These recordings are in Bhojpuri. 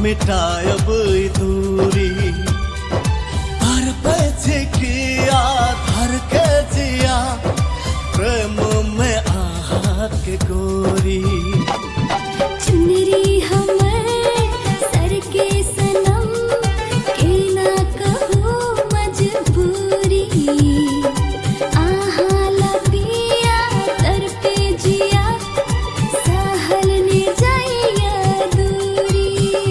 मिटायब दूरी धर पे किया धर के जिया प्रेम में आहा के गोरी चुनरी हमर सर के सनम के ना कहो मजबूरी आहा लपिया तर पे जिया सहल ने जाइया दूरी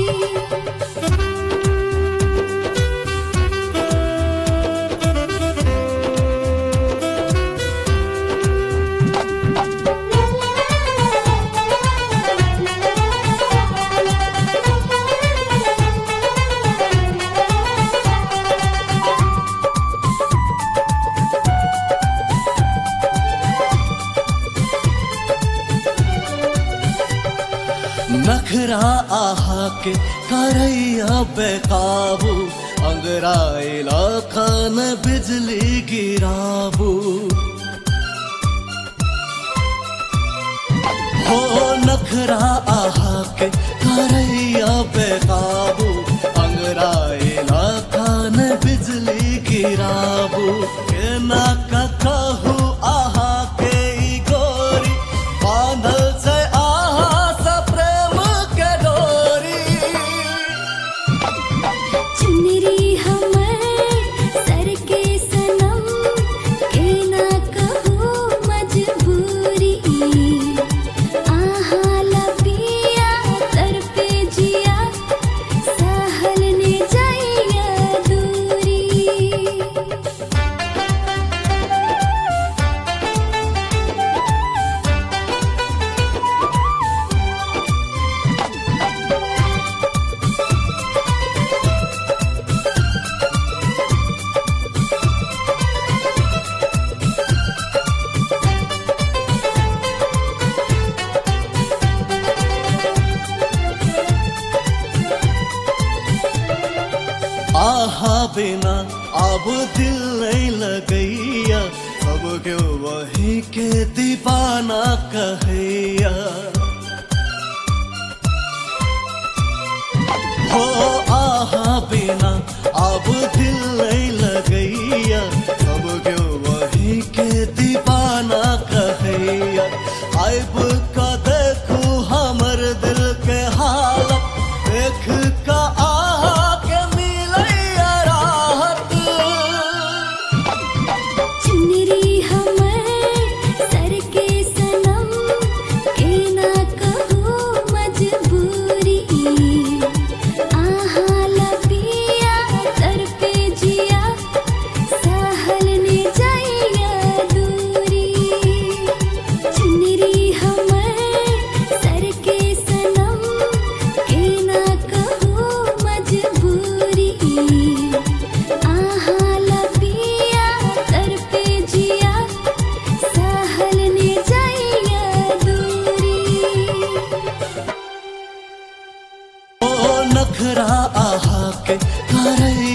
नखरा आहा के करैया बेकाबू अंगराइला खान बिजली गिराबू हो नखरा आहा के करैया बेकाबू अंगराइला खान बिजली गिराबू के ना कहू आहा के ई गोरी बांधल से चुनरी हमर सर के सनम के ना कहो मजबूरी आहा लपिया तर पे जिया सहल ने जाइया दूरी आहा बिना अब दिल नहीं लगैया सब क्यों वही के दीवाना कहैया हो आहा बिना अब दिल नहीं लगैया सब क्यों वही के दीवाना कहैया आइब का देखू हमर दिल के हालत देख का आहा चुनरी हमर सर के सनम के ना कहो मजबूरी आहा लपिया तर पे जिया सहल ने जाइया दूरी चुनरी हमर सर के सनम के ना कहो मजबूरी आहा लपिया तर पे जिया सहल ने जाइया दूरी ओ नखरा आहा के करे